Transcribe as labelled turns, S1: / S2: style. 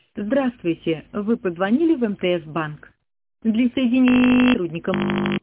S1: Здравствуйте, вы позвонили в МТС банк. Для соединения с сотрудником